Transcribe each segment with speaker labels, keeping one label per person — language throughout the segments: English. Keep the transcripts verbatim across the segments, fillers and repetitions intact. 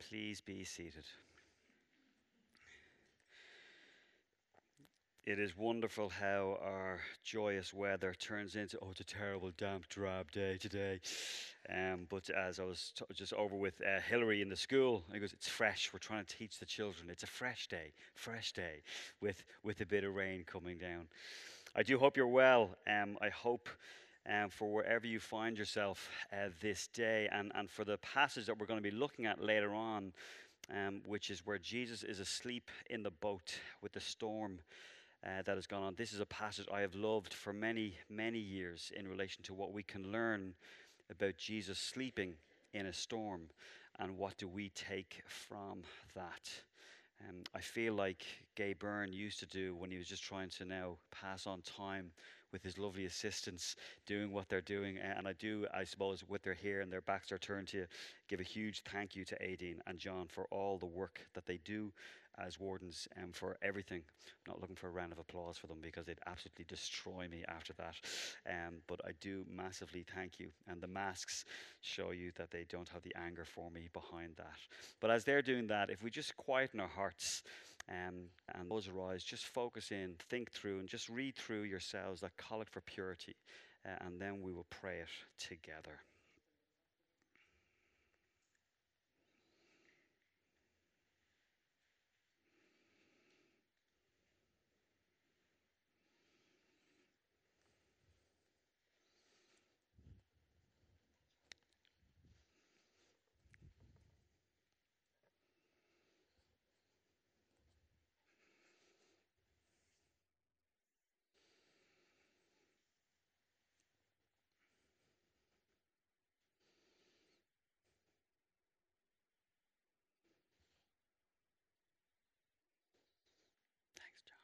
Speaker 1: Please be seated. It is wonderful how our joyous weather turns into, oh, it's a terrible, damp, drab day today. Um, but as I was t- just over with uh, Hillary in the school, he goes, it's fresh. We're trying to teach the children. It's a fresh day, fresh day, with, with a bit of rain coming down. I do hope you're well. Um, I hope um, for wherever you find yourself uh, this day, and, and for the passage that we're going to be looking at later on, um, which is where Jesus is asleep in the boat with the storm uh, that has gone on. This is a passage I have loved for many, many years in relation to what we can learn about Jesus sleeping in a storm and what do we take from that. Um, I feel like Gay Byrne used to do when he was just trying to now pass on time with his lovely assistants doing what they're doing. And I do, I suppose, with their here and their backs are turned to you, give a huge thank you to Aideen and John for all the work that they do as wardens and for everything. I'm not looking for a round of applause for them because they'd absolutely destroy me after that. Um, but I do massively thank you. And the masks show you that they don't have the anger for me behind that. But as they're doing that, if we just quieten our hearts um, and close our eyes, just focus in, think through, and just read through yourselves that collect for purity, uh, and then we will pray it together. Thanks, John.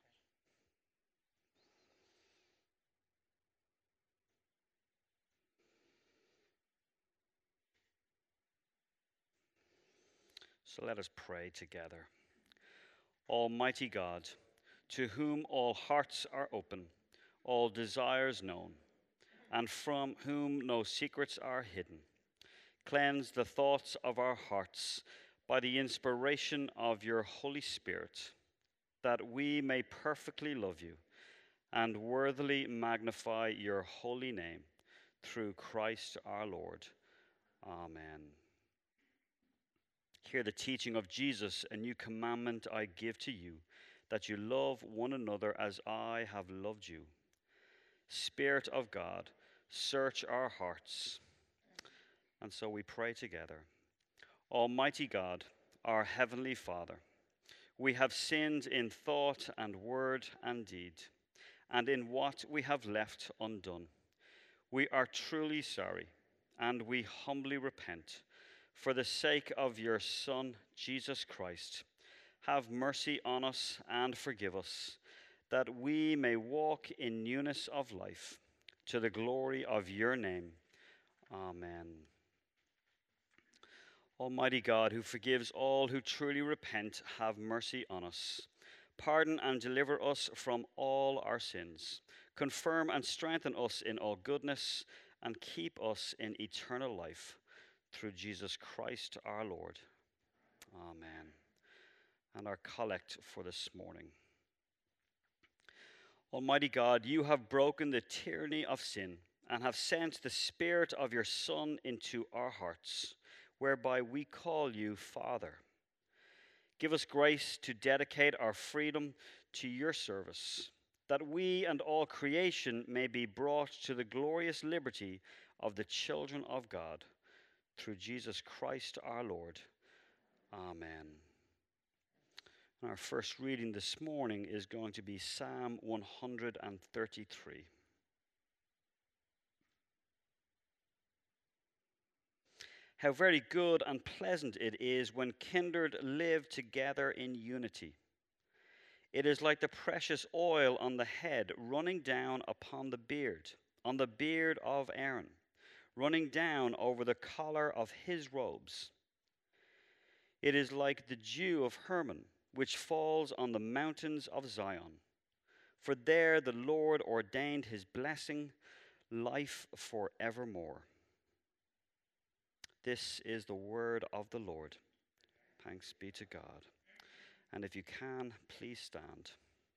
Speaker 1: So let us pray together. Almighty God, to whom all hearts are open, all desires known, and from whom no secrets are hidden, cleanse the thoughts of our hearts by the inspiration of your Holy Spirit, that we may perfectly love you and worthily magnify your holy name through Christ our Lord. Amen. Hear the teaching of Jesus, a new commandment I give to you, that you love one another as I have loved you. Spirit of God, search our hearts. And so we pray together. Almighty God, our heavenly Father, we have sinned in thought and word and deed, and in what we have left undone. We are truly sorry, and we humbly repent. For the sake of your Son, Jesus Christ, have mercy on us and forgive us, that we may walk in newness of life, to the glory of your name. Amen. Almighty God, who forgives all who truly repent, have mercy on us. Pardon and deliver us from all our sins. Confirm and strengthen us in all goodness, and keep us in eternal life. Through Jesus Christ our Lord. Amen. And our collect for this morning. Almighty God, you have broken the tyranny of sin and have sent the Spirit of your Son into our hearts, whereby we call you Father. Give us grace to dedicate our freedom to your service, that we and all creation may be brought to the glorious liberty of the children of God. Through Jesus Christ our Lord. Amen. Our first reading this morning is going to be Psalm one hundred thirty-three. How very good and pleasant it is when kindred live together in unity. It is like the precious oil on the head running down upon the beard, on the beard of Aaron, running down over the collar of his robes. It is like the dew of Hermon, which falls on the mountains of Zion. For there the Lord ordained his blessing, life forevermore. This is the word of the Lord. Thanks be to God. And if you can, please stand.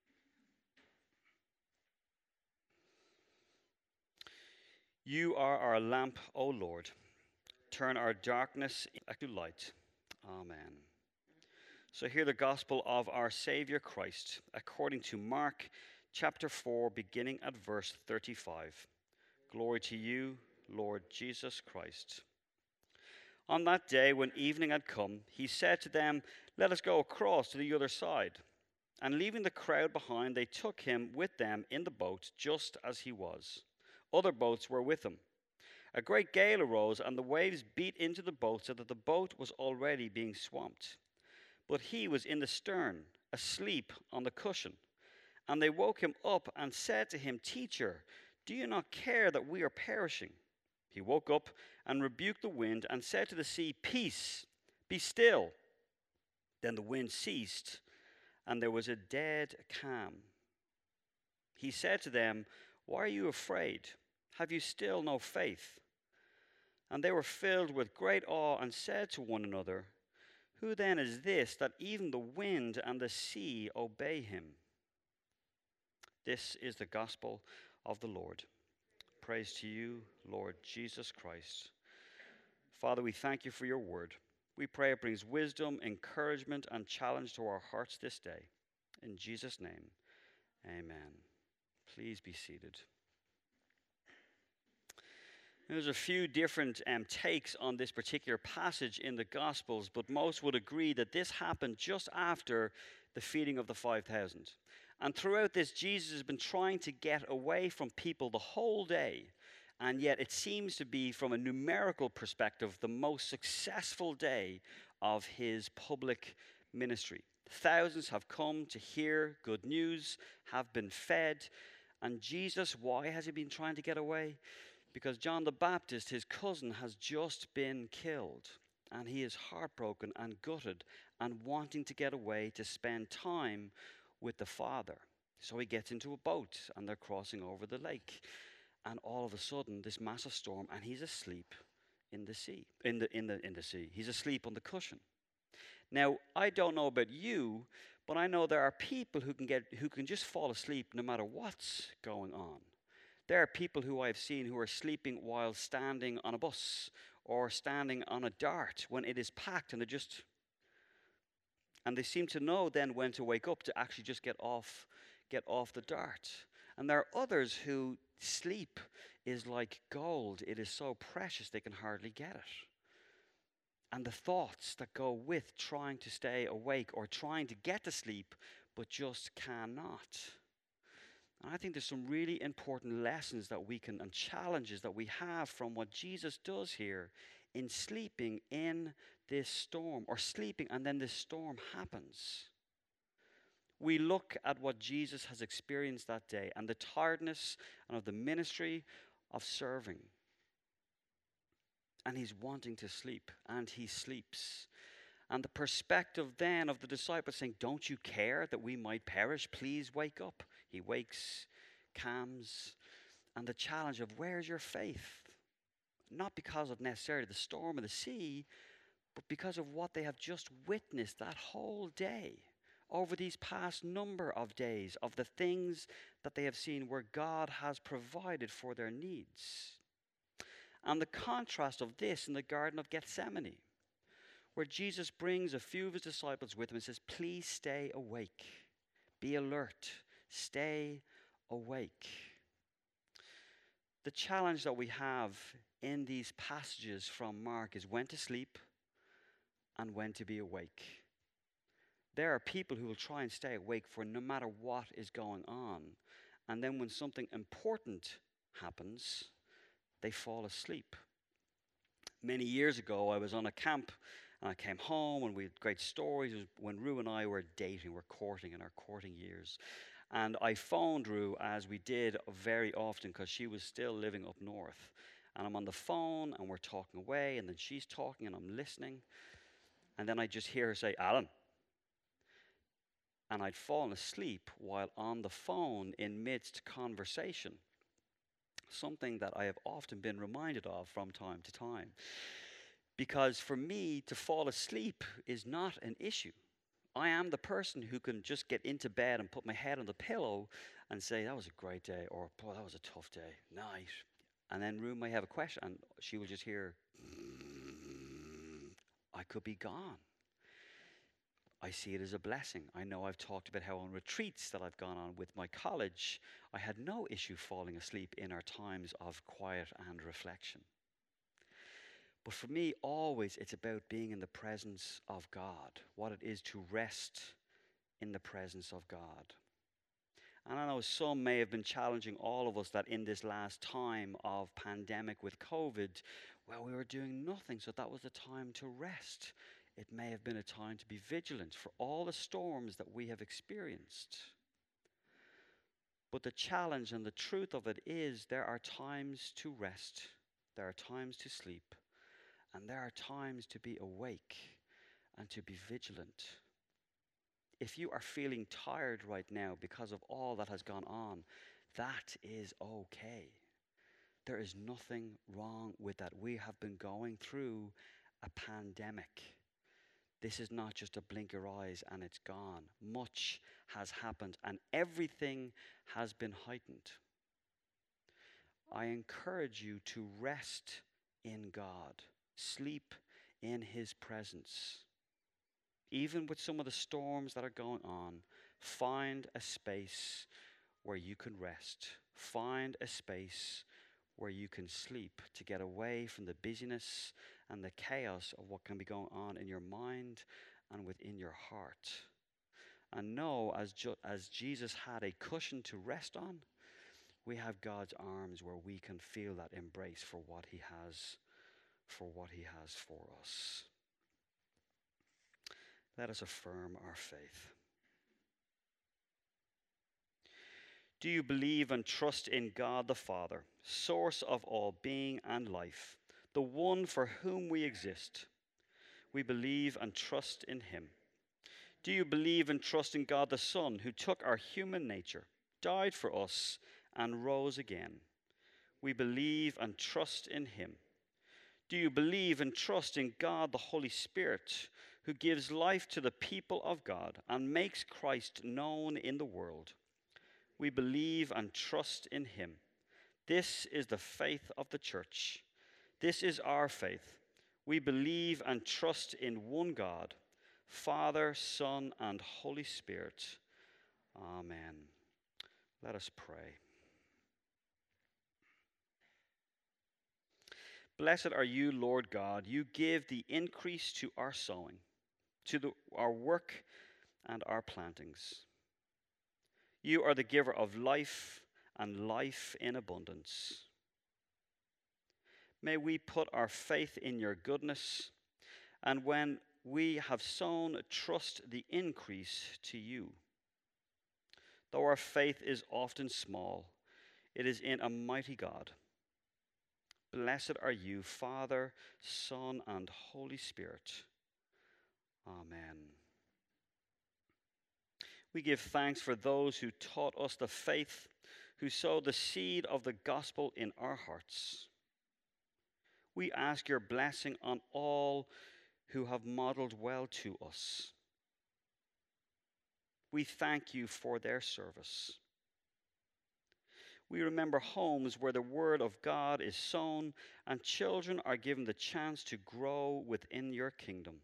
Speaker 1: You are our lamp, O Lord. Turn our darkness into light. Amen. So hear the gospel of our Savior Christ according to Mark chapter four, beginning at verse thirty-five. Glory to you, Lord Jesus Christ. On that day, when evening had come, he said to them, "Let us go across to the other side." And leaving the crowd behind, they took him with them in the boat, just as he was. Other boats were with him. A great gale arose, and the waves beat into the boat, so that the boat was already being swamped. But he was in the stern, asleep on the cushion. And they woke him up and said to him, "Teacher, do you not care that we are perishing?" He woke up and rebuked the wind and said to the sea, "Peace, be still." Then the wind ceased, and there was a dead calm. He said to them, "Why are you afraid? Have you still no faith?" And they were filled with great awe and said to one another, "Who then is this that even the wind and the sea obey him?" This is the gospel of the Lord. Praise to you, Lord Jesus Christ. Father, we thank you for your word. We pray it brings wisdom, encouragement, and challenge to our hearts this day. In Jesus' name, amen. Please be seated. There's a few different um, takes on this particular passage in the Gospels, but most would agree that this happened just after the feeding of the five thousand. And throughout this, Jesus has been trying to get away from people the whole day. And yet it seems to be, from a numerical perspective, the most successful day of his public ministry. Thousands have come to hear good news, have been fed. And Jesus, why has he been trying to get away? Because John the Baptist, his cousin, has just been killed. And he is heartbroken and gutted and wanting to get away to spend time with the Father. So he gets into a boat and they're crossing over the lake. And all of a sudden, this massive storm, and he's asleep in the sea. In the, in the, in the sea. He's asleep on the cushion. Now, I don't know about you, but I know there are people who can get who can just fall asleep no matter what's going on. There are people who I've seen who are sleeping while standing on a bus or standing on a dart when it is packed, and they just and they seem to know then when to wake up to actually just get off get off the dart. And there are others who sleep is like gold. It is so precious they can hardly get it. And the thoughts that go with trying to stay awake or trying to get to sleep but just cannot. And I think there's some really important lessons that we can and challenges that we have from what Jesus does here in sleeping in this storm, or sleeping and then this storm happens. We look at what Jesus has experienced that day and the tiredness and of the ministry of serving. And he's wanting to sleep, and he sleeps. And the perspective then of the disciples saying, "Don't you care that we might perish? Please wake up." He wakes, calms, and the challenge of, where's your faith? Not because of necessarily the storm of the sea, but because of what they have just witnessed that whole day, over these past number of days, of the things that they have seen where God has provided for their needs. And the contrast of this in the Garden of Gethsemane, where Jesus brings a few of his disciples with him and says, "Please stay awake, be alert, stay awake." The challenge that we have in these passages from Mark is when to sleep and when to be awake. There are people who will try and stay awake for no matter what is going on. And then when something important happens, they fall asleep. Many years ago, I was on a camp and I came home and we had great stories. It was when Rue and I were dating, we were courting in our courting years. And I phoned Rue, as we did very often, because she was still living up north. And I'm on the phone and we're talking away, and then she's talking and I'm listening. And then I just hear her say, "Alan." And I'd fallen asleep while on the phone in midst conversation. Something that I have often been reminded of from time to time. Because for me, to fall asleep is not an issue. I am the person who can just get into bed and put my head on the pillow and say, that was a great day, or boy, that was a tough day, night. And then Rue may have a question, and she will just hear, I could be gone. I see it as a blessing. I know I've talked about how on retreats that I've gone on with my college, I had no issue falling asleep in our times of quiet and reflection. But for me, always it's about being in the presence of God, what it is to rest in the presence of God. And I know some may have been challenging all of us that in this last time of pandemic with COVID, well, we were doing nothing, so that was the time to rest. It may have been a time to be vigilant for all the storms that we have experienced. But the challenge and the truth of it is there are times to rest, there are times to sleep, and there are times to be awake and to be vigilant. If you are feeling tired right now because of all that has gone on, that is okay. There is nothing wrong with that. We have been going through a pandemic. This is not just a blink your eyes and it's gone. Much has happened and everything has been heightened. I encourage you to rest in God, sleep in His presence. Even with some of the storms that are going on, find a space where you can rest. Find a space where you can sleep to get away from the busyness and the chaos of what can be going on in your mind and within your heart. And know, as, ju- as Jesus had a cushion to rest on, we have God's arms where we can feel that embrace for what He has, for what He has for us. Let us affirm our faith. Do you believe and trust in God the Father, source of all being and life, the one for whom we exist? We believe and trust in Him. Do you believe and trust in God the Son, who took our human nature, died for us, and rose again? We believe and trust in Him. Do you believe and trust in God the Holy Spirit, who gives life to the people of God and makes Christ known in the world? We believe and trust in Him. This is the faith of the church. This is our faith. We believe and trust in one God, Father, Son, and Holy Spirit. Amen. Let us pray. Blessed are you, Lord God. You give the increase to our sowing, to the, our work and our plantings. You are the giver of life and life in abundance. May we put our faith in your goodness, and when we have sown, trust the increase to you. Though our faith is often small, it is in a mighty God. Blessed are you, Father, Son, and Holy Spirit. Amen. We give thanks for those who taught us the faith, who sowed the seed of the gospel in our hearts. We ask your blessing on all who have modeled well to us. We thank you for their service. We remember homes where the word of God is sown and children are given the chance to grow within your kingdom.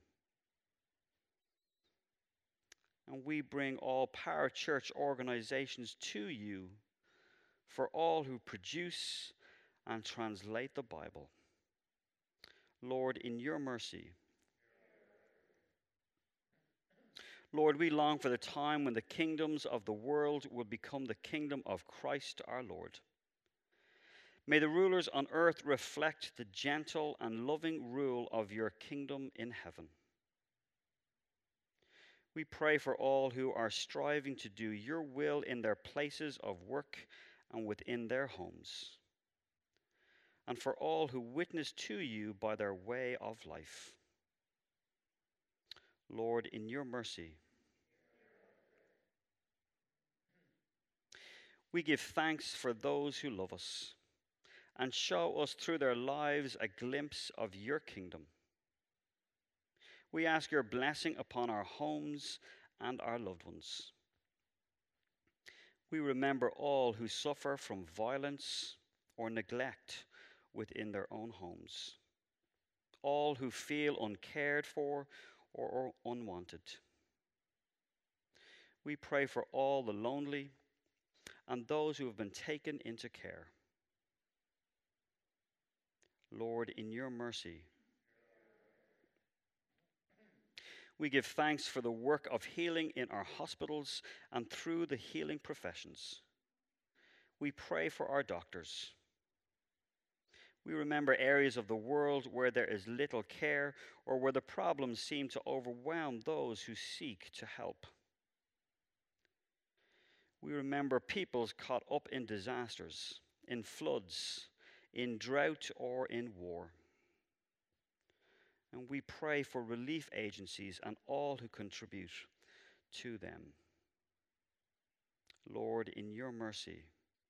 Speaker 1: And we bring all parachurch organizations to you for all who produce and translate the Bible. Lord, in your mercy, Lord, we long for the time when the kingdoms of the world will become the kingdom of Christ our Lord. May the rulers on earth reflect the gentle and loving rule of your kingdom in heaven. We pray for all who are striving to do your will in their places of work and within their homes, and for all who witness to you by their way of life. Lord, in your mercy, we give thanks for those who love us and show us through their lives a glimpse of your kingdom. We ask your blessing upon our homes and our loved ones. We remember all who suffer from violence or neglect within their own homes, all who feel uncared for or unwanted. We pray for all the lonely and those who have been taken into care. Lord, in your mercy, we give thanks for the work of healing in our hospitals and through the healing professions. We pray for our doctors. We remember areas of the world where there is little care or where the problems seem to overwhelm those who seek to help. We remember peoples caught up in disasters, in floods, in drought, or in war. And we pray for relief agencies and all who contribute to them. Lord, in your mercy.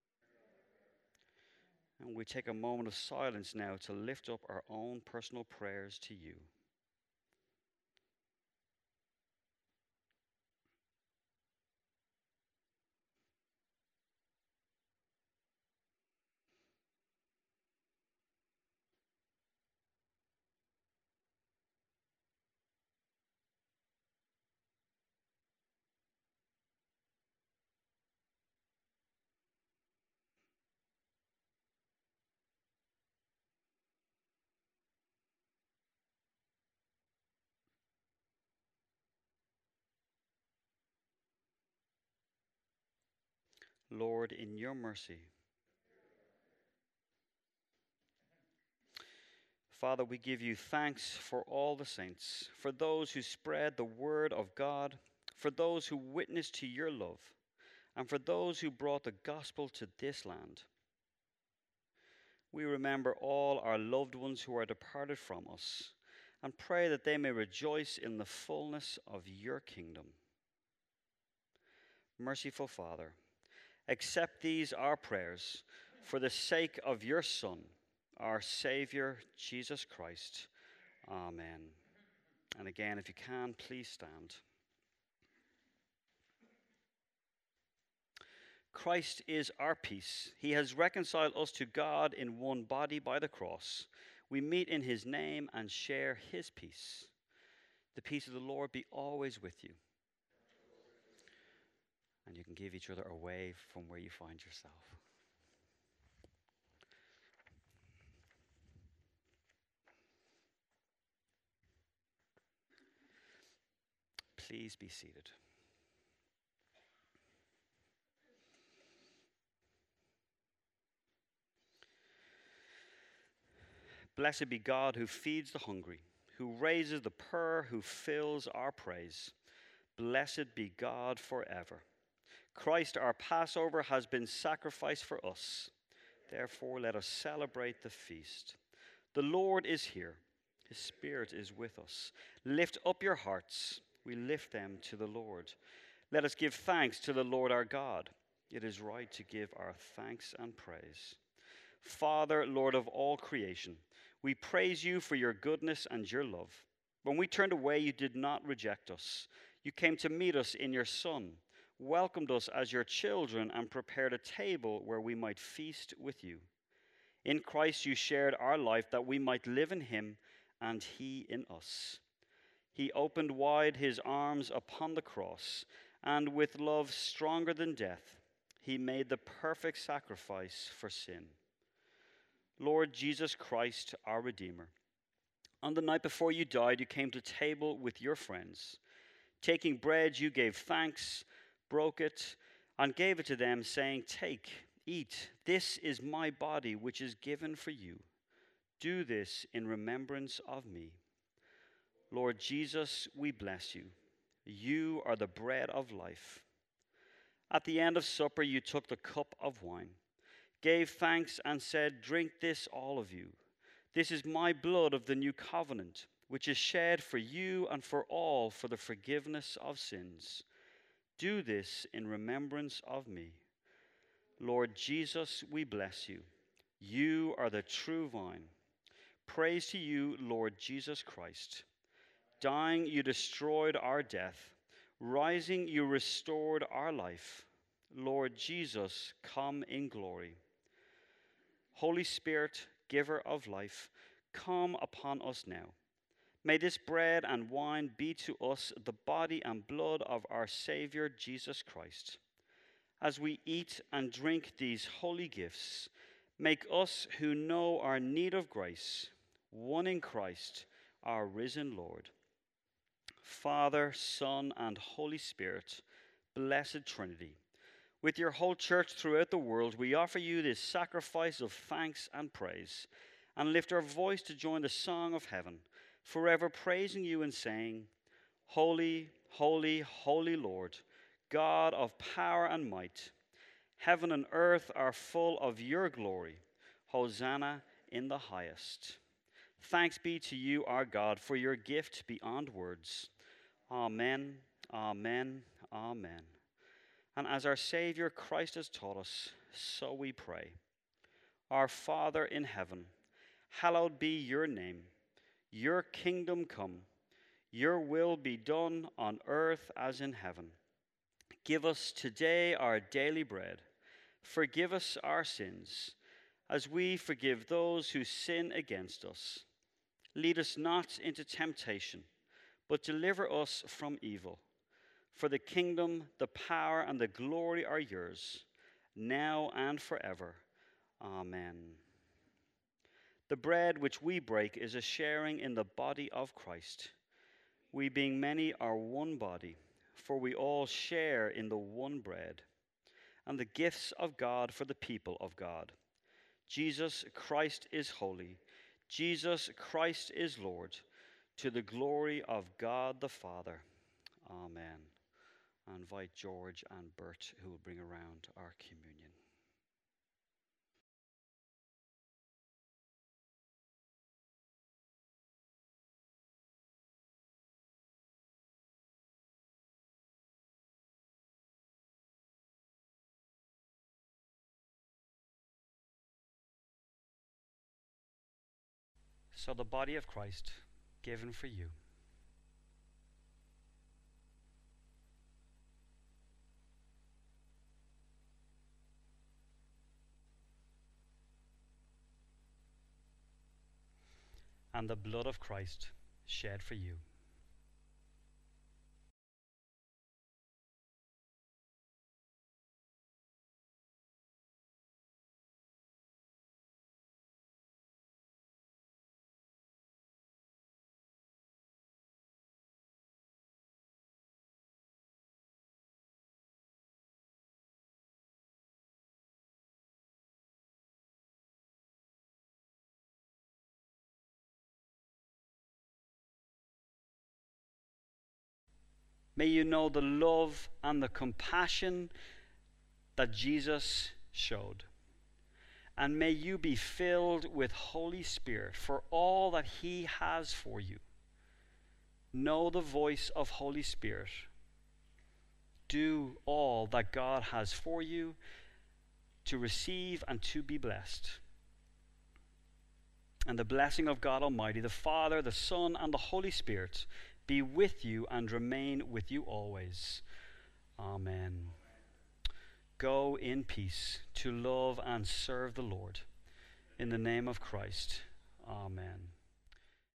Speaker 1: And we take a moment of silence now to lift up our own personal prayers to you. Lord, in your mercy. Father, we give you thanks for all the saints, for those who spread the word of God, for those who witnessed to your love, and for those who brought the gospel to this land. We remember all our loved ones who are departed from us, and pray that they may rejoice in the fullness of your kingdom. Merciful Father, accept these our prayers for the sake of your Son, our Savior, Jesus Christ. Amen. And again, if you can, please stand. Christ is our peace. He has reconciled us to God in one body by the cross. We meet in his name and share his peace. The peace of the Lord be always with you. And you can give each other a wave from where you find yourself. Please be seated. Blessed be God who feeds the hungry, who raises the poor, who fills our praise. Blessed be God forever. Christ, our Passover, has been sacrificed for us. Therefore, let us celebrate the feast. The Lord is here. His Spirit is with us. Lift up your hearts. We lift them to the Lord. Let us give thanks to the Lord our God. It is right to give our thanks and praise. Father, Lord of all creation, we praise you for your goodness and your love. When we turned away, you did not reject us. You came to meet us in your Son, welcomed us as your children, and prepared a table where we might feast with you. In Christ you shared our life that we might live in him and he in us. He opened wide his arms upon the cross, and with love stronger than death, he made the perfect sacrifice for sin. Lord Jesus Christ, our Redeemer, on the night before you died, you came to table with your friends. Taking bread, you gave thanks, broke it, and gave it to them, saying, "Take, eat. This is my body, which is given for you. Do this in remembrance of me." Lord Jesus, we bless you. You are the bread of life. At the end of supper, you took the cup of wine, gave thanks, and said, "Drink this, all of you. This is my blood of the new covenant, which is shed for you and for all for the forgiveness of sins. Do this in remembrance of me." Lord Jesus, we bless you. You are the true vine. Praise to you, Lord Jesus Christ. Dying, you destroyed our death. Rising, you restored our life. Lord Jesus, come in glory. Holy Spirit, giver of life, come upon us now. May this bread and wine be to us the body and blood of our Savior Jesus Christ. As we eat and drink these holy gifts, make us who know our need of grace, one in Christ, our risen Lord. Father, Son, and Holy Spirit, blessed Trinity, with your whole church throughout the world, we offer you this sacrifice of thanks and praise, and lift our voice to join the song of heaven, forever praising you and saying, Holy, holy, holy Lord, God of power and might, heaven and earth are full of your glory. Hosanna in the highest. Thanks be to you, our God, for your gift beyond words. Amen, amen, amen. And as our Savior Christ has taught us, so we pray. Our Father in heaven, hallowed be your name. Your kingdom come. Your will be done on earth as in heaven. Give us today our daily bread. Forgive us our sins, as we forgive those who sin against us. Lead us not into temptation, but deliver us from evil. For the kingdom, the power, and the glory are yours, now and forever. Amen. The bread which we break is a sharing in the body of Christ. We being many are one body, for we all share in the one bread, and the gifts of God for the people of God. Jesus Christ is holy. Jesus Christ is Lord, to the glory of God the Father. Amen. I invite George and Bert, who will bring around our communion. So the body of Christ, given for you. And the blood of Christ, shed for you. May you know the love and the compassion that Jesus showed. And may you be filled with Holy Spirit for all that he has for you. Know the voice of Holy Spirit. Do all that God has for you to receive and to be blessed. And the blessing of God Almighty, the Father, the Son, and the Holy Spirit be with you and remain with you always. Amen. Go in peace to love and serve the Lord. In the name of Christ. Amen.